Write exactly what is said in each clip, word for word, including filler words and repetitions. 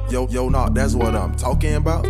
Yo, yo, nah, that's what I'm talking about.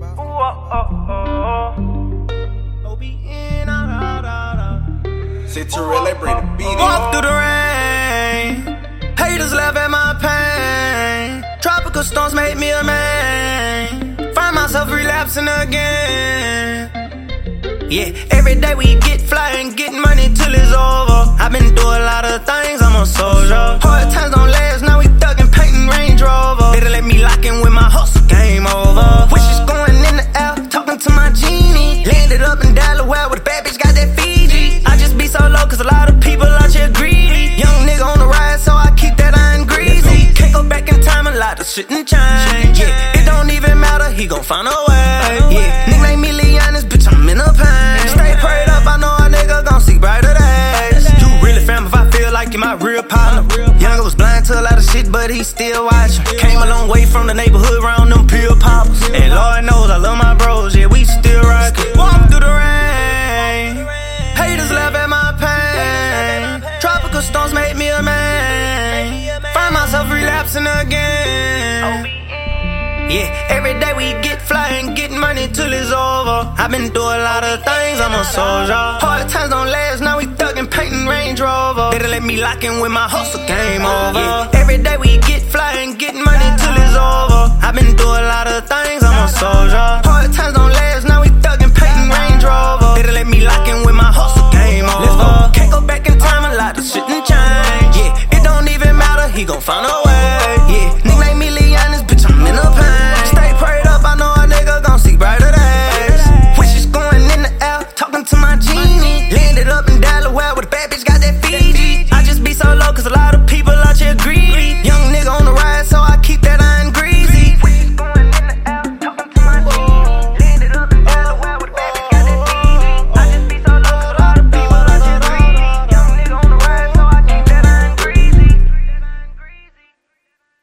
Say Terrell, bring the beat in. Walk through the rain, haters laugh at my pain. Tropical storms make me a man. Find myself relapsing again. Yeah, every day we get fly and get money till it's over. I've been through a lot of things, I'm a soldier. Hard times don't last, now we thuggin', painting Range Rover. Better let me lock in with my hustle, game over. Wishes going in the air, talking to my genie. Landed up in Delaware with a bad bitch, got that Fiji. I just be so low cause a lot of people out here greedy. Young nigga on the rise, so I keep that iron greasy. Can't go back in time, a lot of shit and change. Yeah, it don't even matter, he gon' find a way. Yeah, nickname me Leonis, bitch, I'm in a pain. Stay prayed up, I know a nigga gon' see brighter days. You really fam if I feel like you're my real partner. Younger was blind to a lot of shit, but he still watching. Came a long way from the neighborhood around them pill poppers. And Lord knows I love my bros, yeah, we still rockin'. Walk through the rain, haters laugh at my pain. Tropical storms make me a man. Find myself relapsing again. Yeah, every day we get fly and get money till it's over. I've been through a lot of things, I'm a soldier. Hard times don't last, now we thuggin', painting Range Rover. Better let me lock in with my hustle, game over. Yeah, every day we get fly